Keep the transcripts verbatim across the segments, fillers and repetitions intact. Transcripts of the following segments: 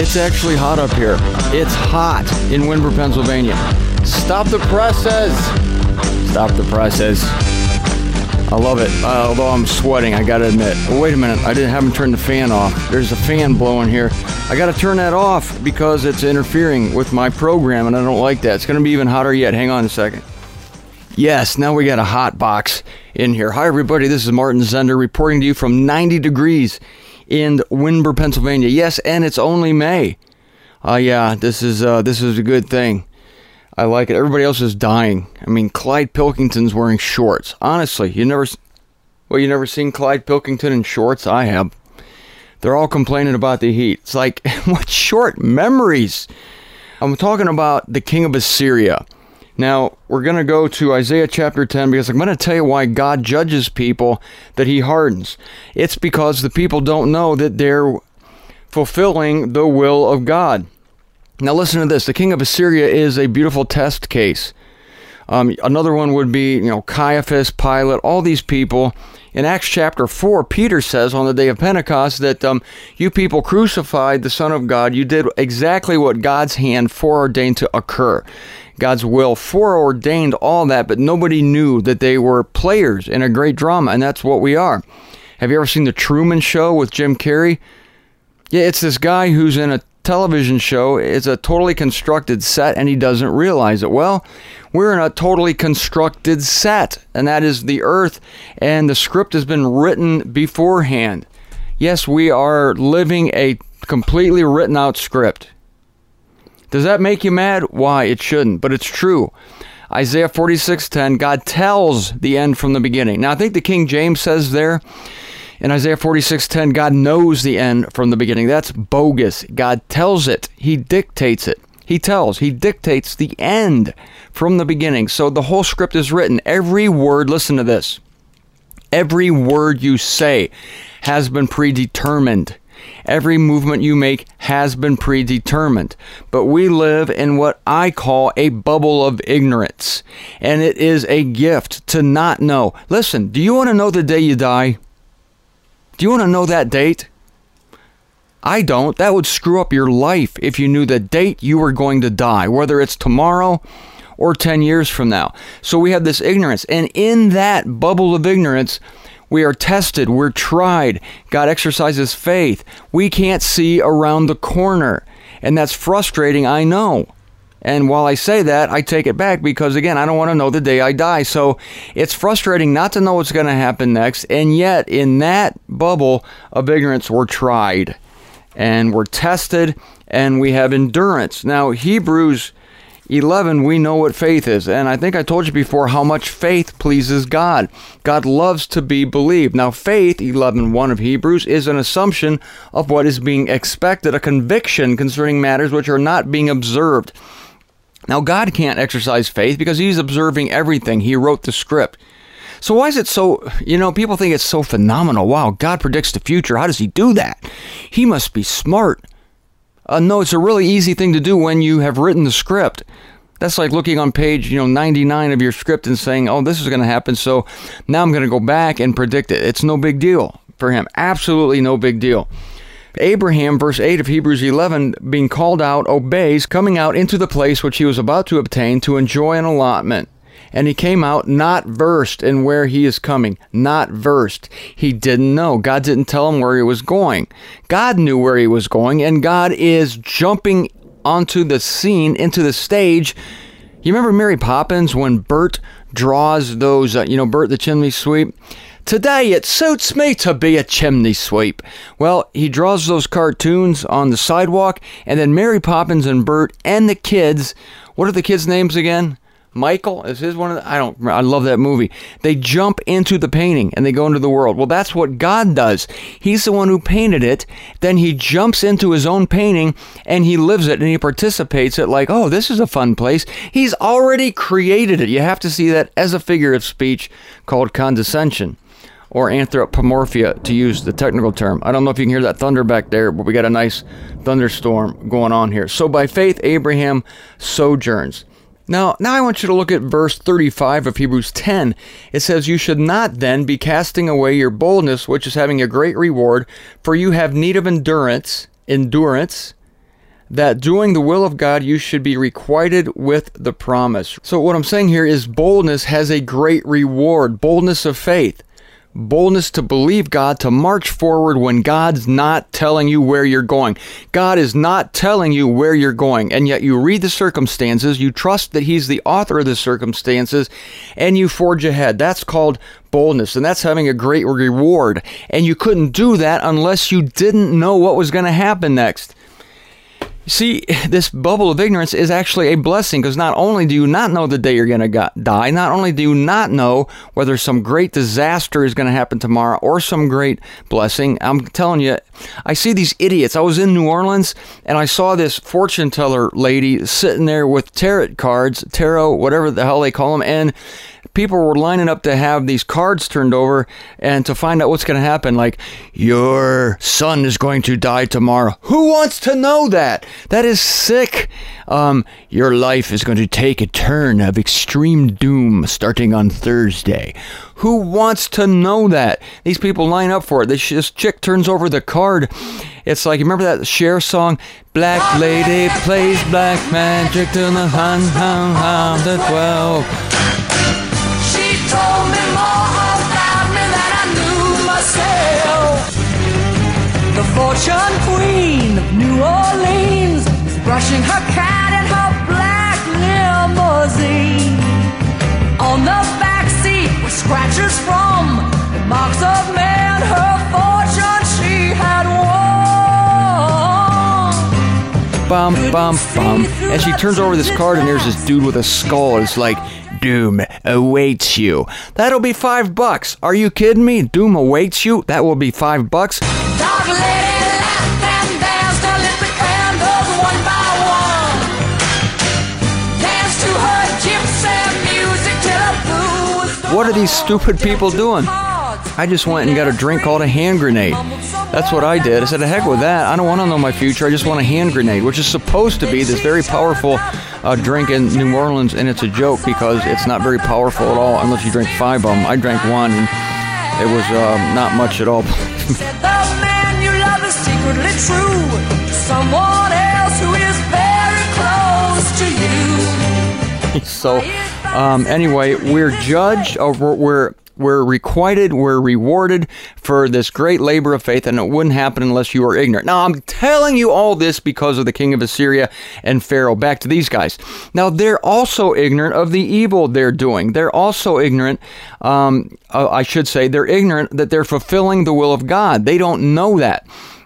it's actually hot up here. It's hot in Windber, Pennsylvania. Stop the presses. Stop the presses. I love it, uh, although I'm sweating, I gotta admit. Oh, wait a minute, I didn't haven't turned the fan off. There's a fan blowing here. I gotta turn that off because it's interfering with my program, and I don't like that. It's gonna be even hotter yet. Hang on a second. Yes, now we got a hot box in here. Hi, everybody. This is Martin Zender reporting to you from ninety degrees in Windber, Pennsylvania. Yes, and it's only May. Uh, yeah, this is uh, this is a good thing. I like it. Everybody else is dying. I mean, Clyde Pilkington's wearing shorts. Honestly, you never, well, you never seen Clyde Pilkington in shorts? I have. They're all complaining about the heat. It's like, what short memories? I'm talking about the king of Assyria. Now, we're going to go to Isaiah chapter ten because I'm going to tell you why God judges people that he hardens. It's because the people don't know that they're fulfilling the will of God. Now listen to this. The king of Assyria is a beautiful test case. Um, another one would be, you know, Caiaphas, Pilate, all these people. In Acts chapter four, Peter says on the day of Pentecost that um, you people crucified the Son of God. You did exactly what God's hand foreordained to occur. God's will foreordained all that, but nobody knew that they were players in a great drama, and that's what we are. Have you ever seen The Truman Show with Jim Carrey? Yeah, it's this guy who's in a television show. It's a totally constructed set, and he doesn't realize it. Well, we're in a totally constructed set, and that is the earth, and the script has been written beforehand. Yes, we are living a completely written out script. Does that make you mad? Why? It shouldn't, but it's true. Isaiah forty-six ten, God tells the end from the beginning. Now, I think the King James says there, in Isaiah forty-six ten, God knows the end from the beginning. That's bogus. God tells it. He dictates it. He tells. He dictates the end from the beginning. So the whole script is written. Every word, listen to this. Every word you say has been predetermined. Every movement you make has been predetermined. But we live in what I call a bubble of ignorance. And it is a gift to not know. Listen, do you want to know the day you die? Do you want to know that date? I don't. That would screw up your life if you knew the date you were going to die, whether it's tomorrow or ten years from now. So we have this ignorance. And in that bubble of ignorance, we are tested. We're tried. God exercises faith. We can't see around the corner. And that's frustrating, I know. And while I say that, I take it back because, again, I don't want to know the day I die. So it's frustrating not to know what's going to happen next. And yet, in that bubble of ignorance, we're tried. And we're tested. And we have endurance. Now, Hebrews eleven, we know what faith is. And I think I told you before how much faith pleases God. God loves to be believed. Now, faith, eleven one of Hebrews, is an assumption of what is being expected, a conviction concerning matters which are not being observed. Now, God can't exercise faith because he's observing everything. He wrote the script. So why is it so, you know, people think it's so phenomenal. Wow, God predicts the future. How does he do that? He must be smart. Uh, no, it's a really easy thing to do when you have written the script. That's like looking on page, you know, ninety-nine of your script and saying, oh, this is going to happen, so now I'm going to go back and predict it. It's no big deal for him. Absolutely no big deal. Abraham, verse eight of Hebrews eleven, being called out, obeys, coming out into the place which he was about to obtain to enjoy an allotment. And he came out not versed in where he is coming. Not versed. He didn't know. God didn't tell him where he was going. God knew where he was going, and God is jumping onto the scene, into the stage. You remember Mary Poppins when Bert draws those, uh, you know, Bert the chimney sweep? Today it suits me to be a chimney sweep. Well, he draws those cartoons on the sidewalk, and then Mary Poppins and Bert and the kids, what are the kids' names again? Michael, is his one of the, I don't, I love that movie. They jump into the painting and they go into the world. Well, that's what God does. He's the one who painted it. Then he jumps into his own painting and he lives it and he participates it like, oh, this is a fun place. He's already created it. You have to see that as a figure of speech called condescension, or anthropomorphia, to use the technical term. I don't know if you can hear that thunder back there, but we got a nice thunderstorm going on here. So by faith, Abraham sojourns. Now, now I want you to look at verse thirty-five of Hebrews ten. It says, you should not then be casting away your boldness, which is having a great reward, for you have need of endurance, endurance, that doing the will of God, you should be requited with the promise. So what I'm saying here is boldness has a great reward. Boldness of faith. Boldness to believe God, to march forward when God's not telling you where you're going. God is not telling you where you're going, and yet you read the circumstances, you trust that He's the author of the circumstances, and you forge ahead. That's called boldness, and that's having a great reward. And you couldn't do that unless you didn't know what was going to happen next. See, this bubble of ignorance is actually a blessing, because not only do you not know the day you're going to die, not only do you not know whether some great disaster is going to happen tomorrow or some great blessing. I'm telling you, I see these idiots. I was in New Orleans, and I saw this fortune teller lady sitting there with tarot cards, tarot, whatever the hell they call them, and people were lining up to have these cards turned over and to find out what's going to happen. Like, your son is going to die tomorrow. Who wants to know that? That is sick. Um, your life is going to take a turn of extreme doom starting on Thursday. Who wants to know that? These people line up for it. This, this chick turns over the card. It's like, you remember that Cher song? Black lady plays black magic to the hun hun hun the twelve. Told me more about me than I knew myself. The fortune queen of New Orleans is brushing her cat in her black limousine. On the back seat were scratches from the marks of man. Her fortune she had won. Bum, bum, bum. And she turns over this card, and there's this dude with a skull. It's like, doom awaits you. That'll be five bucks. Are you kidding me? Doom awaits you? That will be five bucks. Dog lady laughed and danced and lit the candles one by one. Danced to her gypsy music till her booze. What are these stupid people doing? I just went and got a drink called a hand grenade. That's what I did. I said, the heck with that. I don't want to know my future. I just want a hand grenade, which is supposed to be this very powerful uh, drink in New Orleans, and it's a joke because it's not very powerful at all unless you drink five of them. I drank one, and it was uh, not much at all. Said the man you love is secretly true to someone else who is very close to you. So, um, anyway, we're judged, or we're, we're We're requited, we're rewarded for this great labor of faith, and it wouldn't happen unless you were ignorant. Now, I'm telling you all this because of the king of Assyria and Pharaoh. Back to these guys. Now, they're also ignorant of the evil they're doing. They're also ignorant, um, uh, I should say, they're ignorant that they're fulfilling the will of God. They don't know that.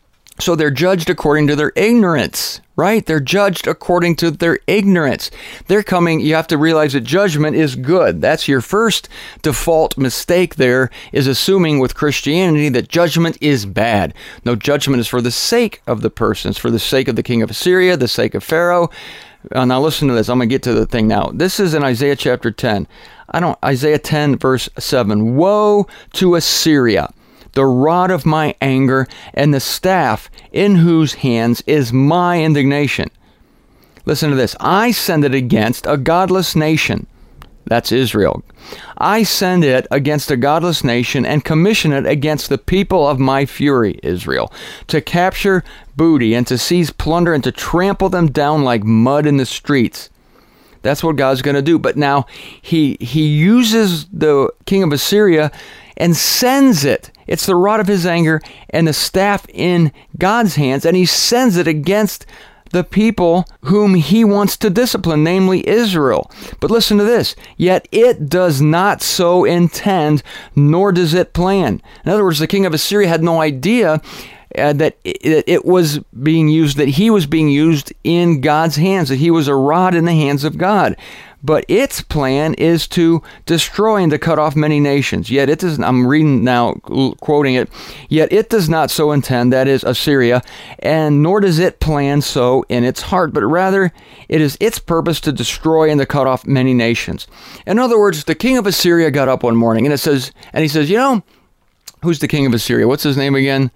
So they're judged according to their ignorance, right? They're judged according to their ignorance. They're coming, you have to realize that judgment is good. That's your first default mistake there, is assuming with Christianity that judgment is bad. No, judgment is for the sake of the person. It's for the sake of the king of Assyria, the sake of Pharaoh. Uh, now listen to this. I'm going to get to the thing now. This is in Isaiah chapter ten. I don't, Isaiah ten verse seven. Woe to Assyria, the rod of my anger, and the staff in whose hands is my indignation. Listen to this. I send it against a godless nation. That's Israel. I send it against a godless nation and commission it against the people of my fury, Israel, to capture booty and to seize plunder and to trample them down like mud in the streets. That's what God's going to do. But now he he uses the king of Assyria and sends it. It's the rod of his anger and the staff in God's hands, and he sends it against the people whom he wants to discipline, namely Israel. But listen to this. Yet it does not so intend, nor does it plan. In other words, the king of Assyria had no idea Uh, that it, it was being used, that he was being used in God's hands, that he was a rod in the hands of God. But its plan is to destroy and to cut off many nations. Yet it does, I'm reading now, quoting it, yet it does not so intend, that is Assyria, and nor does it plan so in its heart, but rather it is its purpose to destroy and to cut off many nations. In other words, the king of Assyria got up one morning, and it says, and he says, you know, who's the king of Assyria? What's his name again?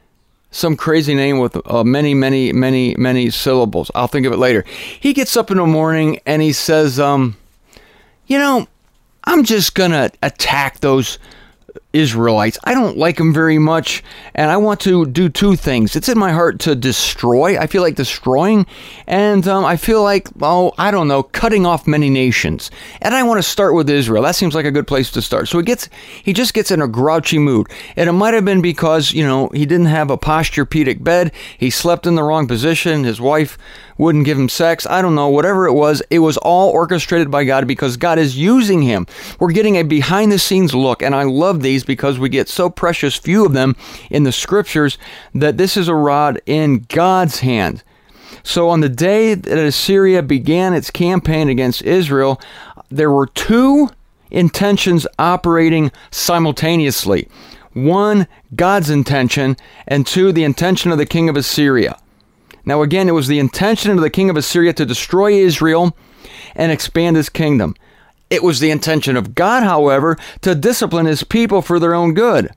Some crazy name with uh, many, many, many, many syllables. I'll think of it later. He gets up in the morning and he says, um, you know, I'm just going to attack those Israelites. I don't like them very much, and I want to do two things. It's in my heart to destroy. I feel like destroying, and um, I feel like, oh, I don't know, cutting off many nations. And I want to start with Israel. That seems like a good place to start. So he gets, he just gets in a grouchy mood, and it might have been because, you know, he didn't have a Posturepedic bed. He slept in the wrong position. His wife wouldn't give him sex. I don't know. Whatever it was, it was all orchestrated by God because God is using him. We're getting a behind-the-scenes look, and I love these because we get so precious few of them in the scriptures that this is a rod in God's hand. So on the day that Assyria began its campaign against Israel, there were two intentions operating simultaneously. One, God's intention, and two, the intention of the king of Assyria. Now again, it was the intention of the king of Assyria to destroy Israel and expand his kingdom. It was the intention of God, however, to discipline his people for their own good.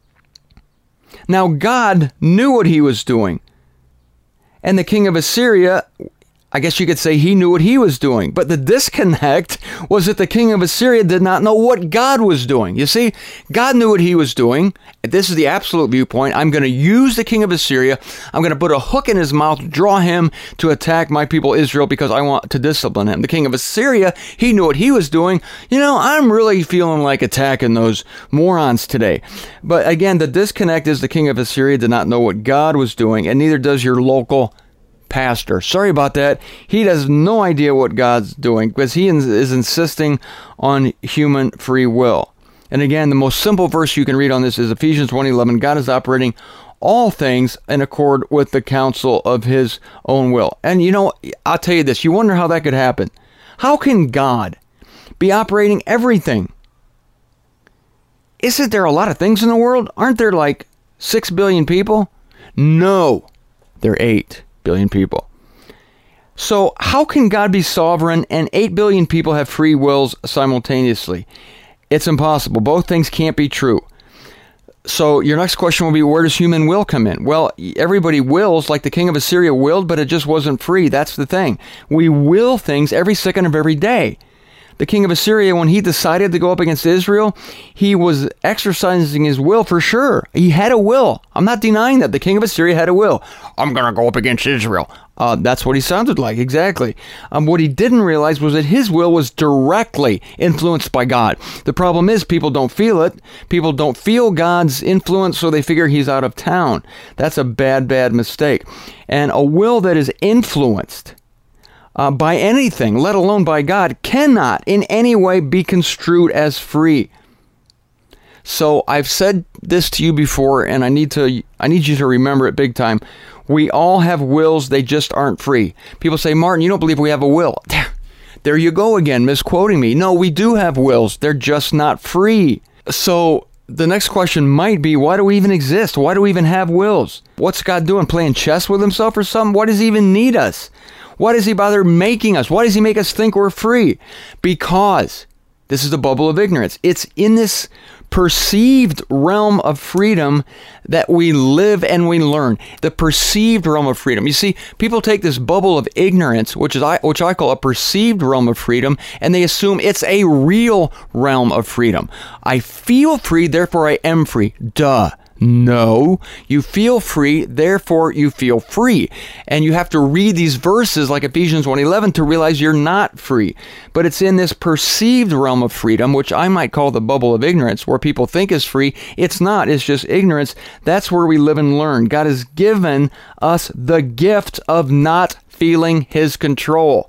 Now God knew what he was doing. And the king of Assyria, I guess you could say he knew what he was doing. But the disconnect was that the king of Assyria did not know what God was doing. You see, God knew what he was doing. This is the absolute viewpoint. I'm going to use the king of Assyria. I'm going to put a hook in his mouth, draw him to attack my people Israel because I want to discipline him. The king of Assyria, he knew what he was doing. You know, I'm really feeling like attacking those morons today. But again, the disconnect is the king of Assyria did not know what God was doing, and neither does your local pastor. Sorry about that. He has no idea what God's doing because he is insisting on human free will. And again, the most simple verse you can read on this is Ephesians one eleven. God is operating all things in accord with the counsel of his own will. And you know, I'll tell you this, you wonder how that could happen. How can God be operating everything? Isn't there a lot of things in the world? Aren't there like six billion people? No, there are eight billion people. So how can God be sovereign and eight billion people have free wills simultaneously? It's impossible. Both things can't be true. So your next question will be, where does human will come in? Well, everybody wills, like the king of Assyria willed, but it just wasn't free. That's the thing. We will things every second of every day. The king of Assyria, when he decided to go up against Israel, he was exercising his will for sure. He had a will. I'm not denying that. The king of Assyria had a will. I'm going to go up against Israel. Uh, that's what he sounded like, exactly. Um, what he didn't realize was that his will was directly influenced by God. The problem is people don't feel it. People don't feel God's influence, so they figure he's out of town. That's a bad, bad mistake. And a will that is influenced Uh, by anything, let alone by God, cannot in any way be construed as free. So I've said this to you before, and I need to I need you to remember it big time. We all have wills, they just aren't free. People say, Martin, you don't believe we have a will. There you go again, misquoting me. No, we do have wills, they're just not free. So the next question might be, why do we even exist? Why do we even have wills? What's God doing, playing chess with himself or something? Why does he even need us? Why does he bother making us? Why does he make us think we're free? Because this is the bubble of ignorance. It's in this perceived realm of freedom that we live and we learn. The perceived realm of freedom. You see, people take this bubble of ignorance, which is I, which I call a perceived realm of freedom, and they assume it's a real realm of freedom. I feel free, therefore I am free. Duh. No, you feel free, therefore you feel free. And you have to read these verses like Ephesians one eleven to realize you're not free. But it's in this perceived realm of freedom, which I might call the bubble of ignorance, where people think is free. It's not, it's just ignorance. That's where we live and learn. God has given us the gift of not feeling his control.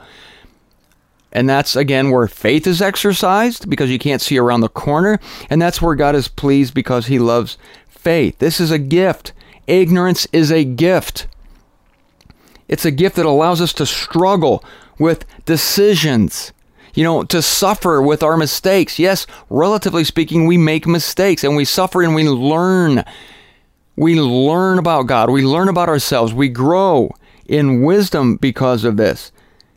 And that's, again, where faith is exercised because you can't see around the corner. And that's where God is pleased because he loves faith. This is a gift. Ignorance is a gift. It's a gift that allows us to struggle with decisions, you know, to suffer with our mistakes. Yes, relatively speaking, we make mistakes and we suffer and we learn. We learn about God. We learn about ourselves. We grow in wisdom because of this.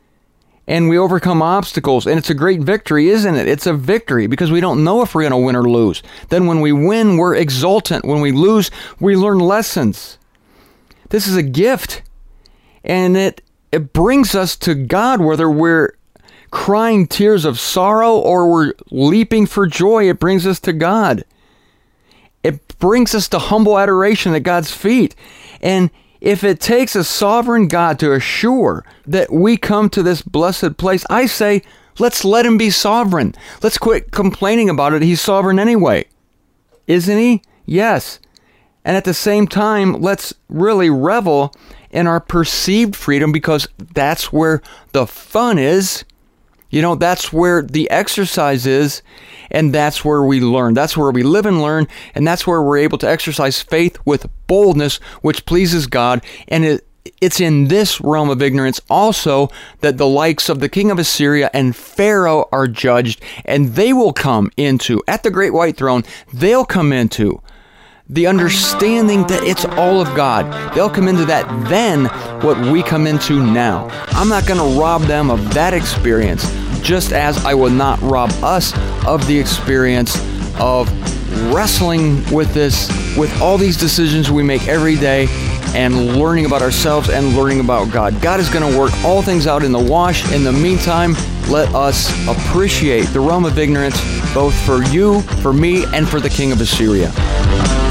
And we overcome obstacles, and it's a great victory, isn't it? It's a victory because we don't know if we're going to win or lose. Then when we win, we're exultant. When we lose, we learn lessons. This is a gift, and it it brings us to God, whether we're crying tears of sorrow or we're leaping for joy. It brings us to God. It brings us to humble adoration at God's feet. And if it takes a sovereign God to assure that we come to this blessed place, I say, let's let him be sovereign. Let's quit complaining about it. He's sovereign anyway. Isn't he? Yes. And at the same time, let's really revel in our perceived freedom, because that's where the fun is. You know, that's where the exercise is, and that's where we learn. That's where we live and learn, and that's where we're able to exercise faith with boldness, which pleases God. And it, it's in this realm of ignorance also that the likes of the king of Assyria and Pharaoh are judged, and they will come into, at the great white throne, they'll come into the understanding that it's all of God. They'll come into that then, what we come into now. I'm not going to rob them of that experience, just as I will not rob us of the experience of wrestling with this, with all these decisions we make every day, and learning about ourselves and learning about God. God is going to work all things out in the wash. In the meantime, let us appreciate the realm of ignorance, both for you, for me, and for the king of Assyria.